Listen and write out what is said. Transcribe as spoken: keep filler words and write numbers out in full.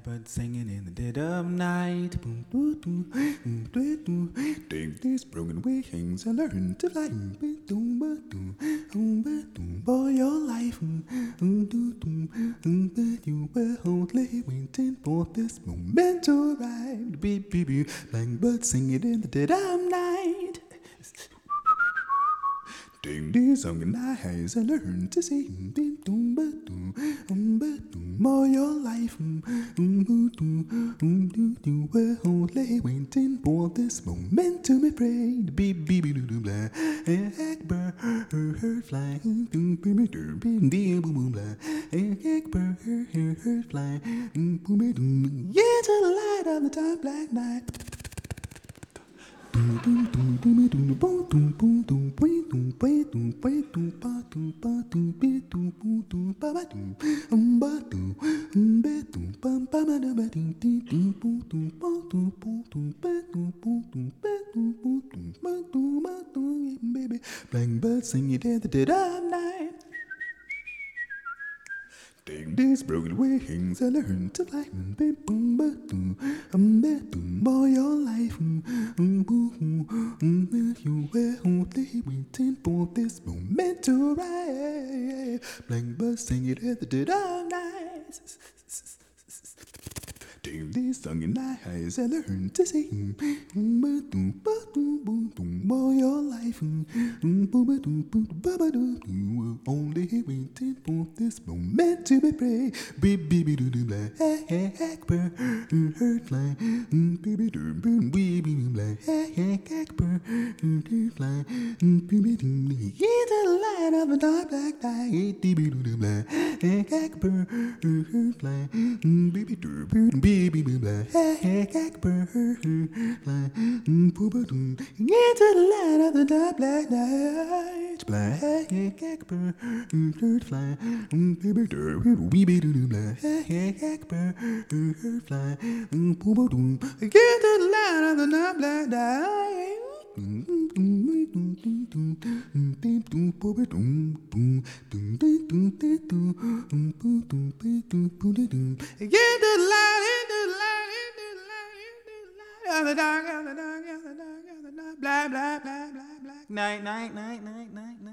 Blackbird singing in the dead of night. Boom, doo, doo, boom, doo, doo. Take these broken wings and learn to fly. Boom, boom, boom, boom, boom, for your life. Boom, boom, boom, boom, but you were only waiting for this moment to arrive. Beep, beep, beep. Blackbird singing in the dead of night. Take these sunken eyes and learn to see. Boom, boom, boom, boom, boom, all your life. Boom, boom, boom, boom, boom, you were only waiting for this moment to be prayed. Beep, beep, beep, doo, blah. Blackbird flying. Boom, boom, boom, boom, boom, boom, blah. Blackbird flying. Boom, boom, boom, into the light of the dark black night. Blackbird singing in the dead of night. Take these broken wings and learn to fly. Boom, boom, boom, boom, boom, all your life. Boom, boom, boom, you were only waiting for this moment to arrive. Blackbird singing in the dead of night. Take these sunken eyes and learn to see. Boom, boom, boom, boom, boom, all your life. Boom, boom, boom, boom, boom, you were only waiting for this moment to be brave. Beep, beep, doo, doo, blah. Blackbird, hurt fly. Beep, beep, doo, boom, beep, beep, blah. Blackbird, hurt fly. Beep, beep, doo, into the light of a dark black night. Beep, beep, doo, blah. Blackbird, hurt fly. Beep, beep, doo, boom, baby, blah. Blackbird, fly. Into the light of the dark black night. Blackbird, fly. Baby, doo, baby, doo, blah. Blackbird, fly. Into the light of the dark black night. Get the light, into the light, into the light, into the light of the dark, of the dark, of the dark, of the dark, blah, blah, blah, blah, blah. Night, night, night, night, night, night.